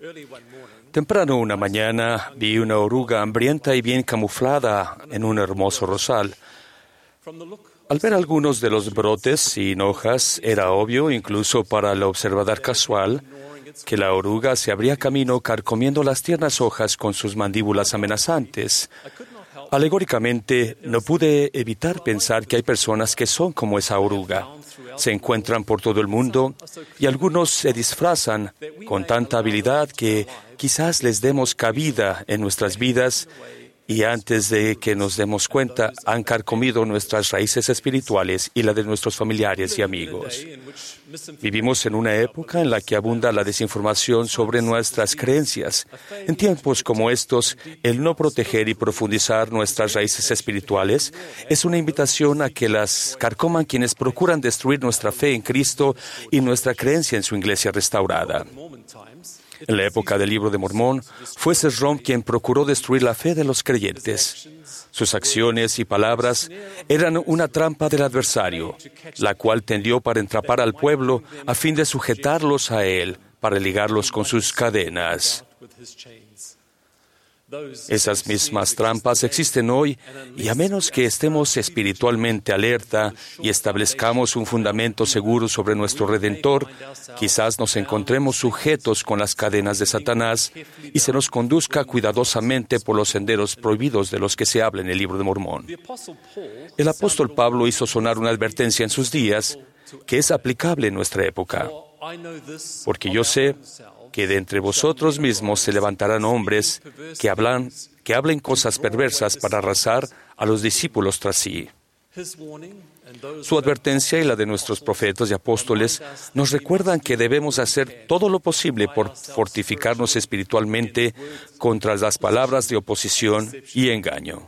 Temprano una mañana vi una oruga hambrienta y bien camuflada en un hermoso rosal. Al ver algunos de los brotes sin hojas, era obvio, incluso para el observador casual, que la oruga se abría camino carcomiendo las tiernas hojas con sus mandíbulas amenazantes. Alegóricamente, no pude evitar pensar que hay personas que son como esa oruga. Se encuentran por todo el mundo y algunos se disfrazan con tanta habilidad que quizás les demos cabida en nuestras vidas y antes de que nos demos cuenta han carcomido nuestras raíces espirituales y la de nuestros familiares y amigos. Vivimos en una época en la que abunda la desinformación sobre nuestras creencias. En tiempos como estos, el no proteger y profundizar nuestras raíces espirituales es una invitación a que las carcoman quienes procuran destruir nuestra fe en Cristo y nuestra creencia en su iglesia restaurada. En la época del Libro de Mormón, fue Sesrom quien procuró destruir la fe de los creyentes. Sus acciones y palabras eran una trampa del adversario, la cual tendió para entrapar al pueblo a fin de sujetarlos a él, para ligarlos con sus cadenas. Esas mismas trampas existen hoy y a menos que estemos espiritualmente alerta y establezcamos un fundamento seguro sobre nuestro Redentor, quizás nos encontremos sujetos con las cadenas de Satanás y se nos conduzca cuidadosamente por los senderos prohibidos de los que se habla en el Libro de Mormón. El apóstol Pablo hizo sonar una advertencia en sus días que es aplicable en nuestra época. Porque yo sé que de entre vosotros mismos se levantarán hombres que hablen cosas perversas para arrasar a los discípulos tras sí. Su advertencia y la de nuestros profetas y apóstoles nos recuerdan que debemos hacer todo lo posible por fortificarnos espiritualmente contra las palabras de oposición y engaño.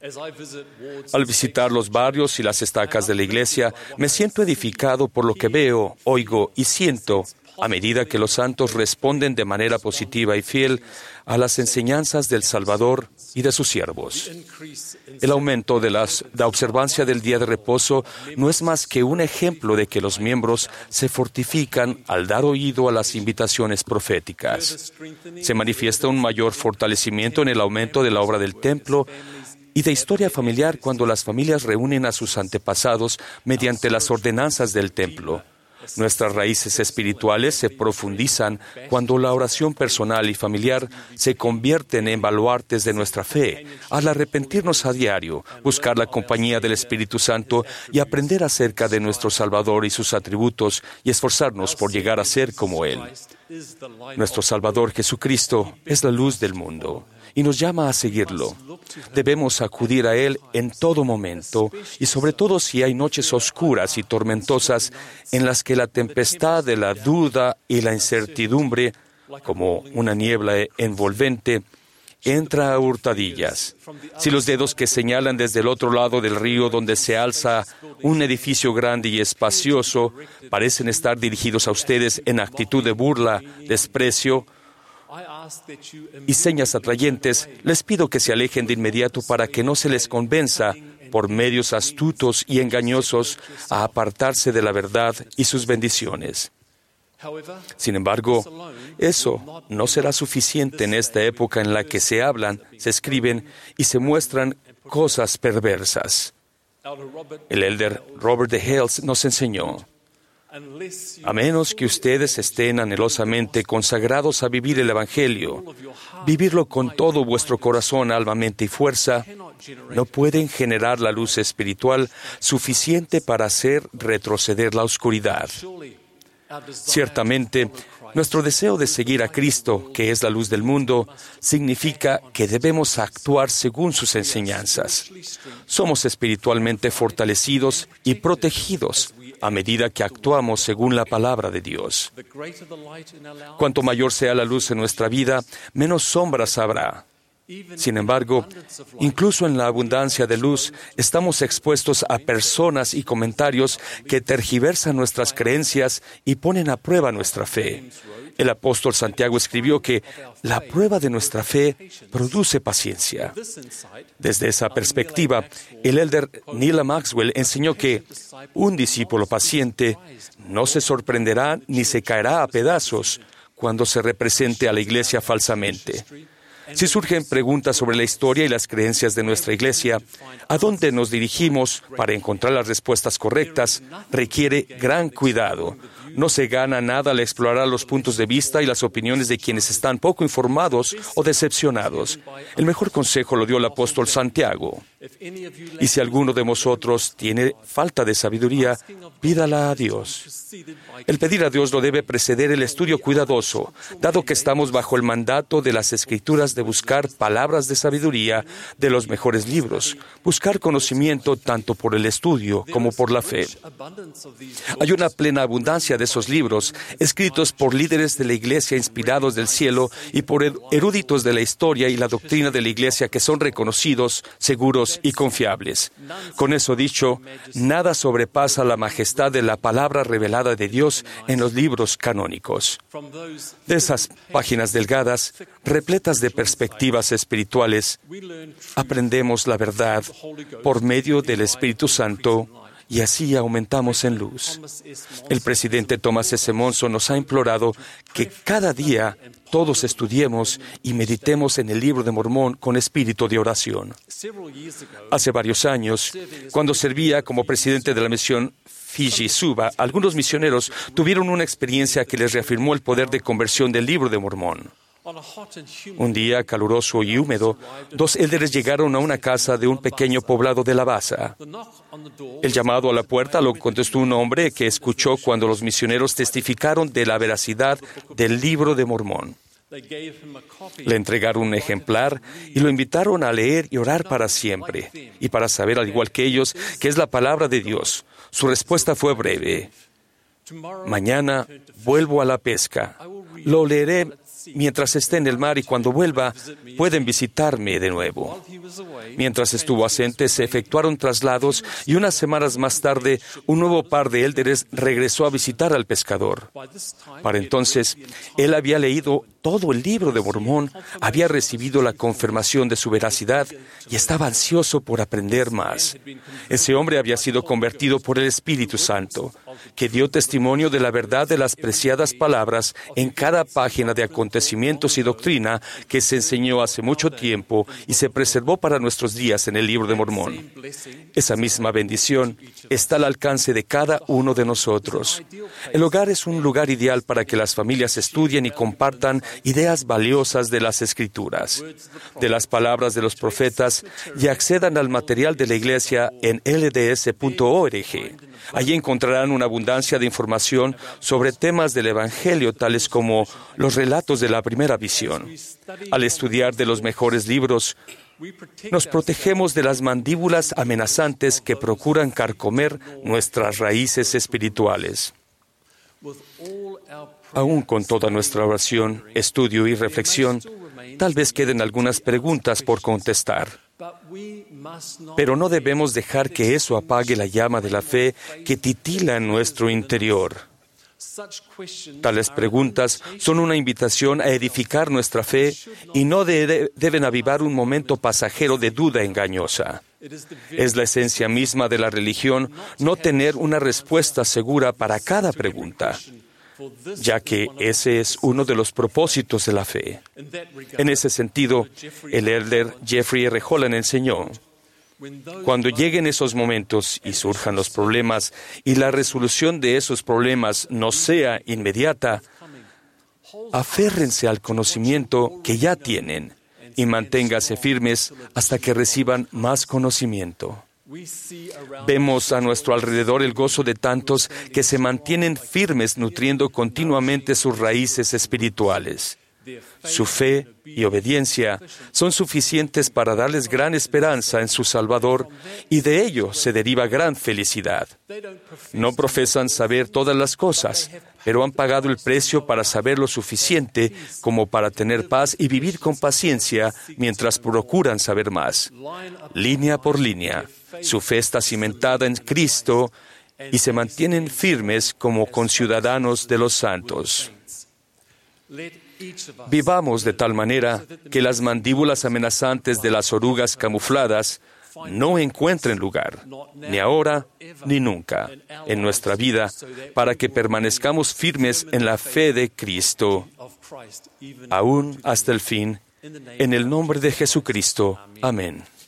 Al visitar los barrios y las estacas de la iglesia, me siento edificado por lo que veo, oigo y siento a medida que los santos responden de manera positiva y fiel a las enseñanzas del Salvador y de sus siervos. El aumento de la observancia del día de reposo no es más que un ejemplo de que los miembros se fortifican al dar oído a las invitaciones proféticas. Se manifiesta un mayor fortalecimiento en el aumento de la obra del templo y de historia familiar cuando las familias reúnen a sus antepasados mediante las ordenanzas del templo. Nuestras raíces espirituales se profundizan cuando la oración personal y familiar se convierten en baluartes de nuestra fe. Al arrepentirnos a diario, buscar la compañía del Espíritu Santo y aprender acerca de nuestro Salvador y sus atributos y esforzarnos por llegar a ser como Él. Nuestro Salvador Jesucristo es la luz del mundo y nos llama a seguirlo. Debemos acudir a Él en todo momento y sobre todo si hay noches oscuras y tormentosas en las que la tempestad de la duda y la incertidumbre, como una niebla envolvente, entra a hurtadillas. Si los dedos que señalan desde el otro lado del río donde se alza un edificio grande y espacioso parecen estar dirigidos a ustedes en actitud de burla, desprecio y señas atrayentes, les pido que se alejen de inmediato para que no se les convenza, por medios astutos y engañosos, a apartarse de la verdad y sus bendiciones. Sin embargo, eso no será suficiente en esta época en la que se hablan, se escriben y se muestran cosas perversas. El elder Robert de Hales nos enseñó: a menos que ustedes estén anhelosamente consagrados a vivir el Evangelio, vivirlo con todo vuestro corazón, alma, mente y fuerza, no pueden generar la luz espiritual suficiente para hacer retroceder la oscuridad. Ciertamente, nuestro deseo de seguir a Cristo, que es la luz del mundo, significa que debemos actuar según sus enseñanzas. Somos espiritualmente fortalecidos y protegidos a medida que actuamos según la palabra de Dios. Cuanto mayor sea la luz en nuestra vida, menos sombras habrá. Sin embargo, incluso en la abundancia de luz, estamos expuestos a personas y comentarios que tergiversan nuestras creencias y ponen a prueba nuestra fe. El apóstol Santiago escribió que la prueba de nuestra fe produce paciencia. Desde esa perspectiva, el elder Neil Maxwell enseñó que un discípulo paciente no se sorprenderá ni se caerá a pedazos cuando se represente a la Iglesia falsamente. Si surgen preguntas sobre la historia y las creencias de nuestra Iglesia, a dónde nos dirigimos para encontrar las respuestas correctas requiere gran cuidado. No se gana nada al explorar los puntos de vista y las opiniones de quienes están poco informados o decepcionados. El mejor consejo lo dio el apóstol Santiago. Y si alguno de vosotros tiene falta de sabiduría, pídala a Dios. El pedir a Dios lo debe preceder el estudio cuidadoso, dado que estamos bajo el mandato de las Escrituras de buscar palabras de sabiduría de los mejores libros, buscar conocimiento tanto por el estudio como por la fe. Hay una plena abundancia de esos libros, escritos por líderes de la Iglesia inspirados del cielo y por eruditos de la historia y la doctrina de la Iglesia que son reconocidos, seguros y confiables. Con eso dicho, nada sobrepasa la majestad de la palabra revelada de Dios en los libros canónicos. De esas páginas delgadas, repletas de perspectivas espirituales, aprendemos la verdad por medio del Espíritu Santo y así aumentamos en luz. El presidente Thomas S. Monson nos ha implorado que cada día todos estudiemos y meditemos en el Libro de Mormón con espíritu de oración. Hace varios años, cuando servía como presidente de la misión Fiji-Suba, algunos misioneros tuvieron una experiencia que les reafirmó el poder de conversión del Libro de Mormón. Un día caluroso y húmedo, dos élderes llegaron a una casa de un pequeño poblado de la Basa. El llamado a la puerta lo contestó un hombre que escuchó cuando los misioneros testificaron de la veracidad del Libro de Mormón. Le entregaron un ejemplar y lo invitaron a leer y orar para siempre, y para saber, al igual que ellos, que es la palabra de Dios. Su respuesta fue breve: mañana vuelvo a la pesca. Lo leeré mientras esté en el mar y cuando vuelva pueden visitarme de nuevo. Mientras estuvo ausente, se efectuaron traslados y unas semanas más tarde, un nuevo par de élderes regresó a visitar al pescador. Para entonces, él había leído todo el Libro de Mormón, había recibido la confirmación de su veracidad y estaba ansioso por aprender más. Ese hombre había sido convertido por el Espíritu Santo, que dio testimonio de la verdad de las preciadas palabras en cada página de acontecimientos y doctrina que se enseñó hace mucho tiempo y se preservó para nuestros días en el Libro de Mormón. Esa misma bendición está al alcance de cada uno de nosotros. El hogar es un lugar ideal para que las familias estudien y compartan ideas valiosas de las Escrituras, de las palabras de los profetas, y accedan al material de la Iglesia en lds.org. Allí encontrarán una abundancia de información sobre temas del Evangelio, tales como los relatos de la primera visión. Al estudiar de los mejores libros, nos protegemos de las mandíbulas amenazantes que procuran carcomer nuestras raíces espirituales. Aún con toda nuestra oración, estudio y reflexión, tal vez queden algunas preguntas por contestar. Pero no debemos dejar que eso apague la llama de la fe que titila en nuestro interior. Tales preguntas son una invitación a edificar nuestra fe y no deben avivar un momento pasajero de duda engañosa. Es la esencia misma de la religión no tener una respuesta segura para cada pregunta, ya que ese es uno de los propósitos de la fe. En ese sentido, el elder Jeffrey R. Holland enseñó: cuando lleguen esos momentos y surjan los problemas y la resolución de esos problemas no sea inmediata, aférrense al conocimiento que ya tienen y manténganse firmes hasta que reciban más conocimiento. Vemos a nuestro alrededor el gozo de tantos que se mantienen firmes nutriendo continuamente sus raíces espirituales. Su fe y obediencia son suficientes para darles gran esperanza en su Salvador y de ello se deriva gran felicidad. No profesan saber todas las cosas, pero han pagado el precio para saber lo suficiente como para tener paz y vivir con paciencia mientras procuran saber más. Línea por línea, su fe está cimentada en Cristo y se mantienen firmes como conciudadanos de los santos. Vivamos de tal manera que las mandíbulas amenazantes de las orugas camufladas no encuentren lugar, ni ahora ni nunca, en nuestra vida, para que permanezcamos firmes en la fe de Cristo, aún hasta el fin, en el nombre de Jesucristo. Amén.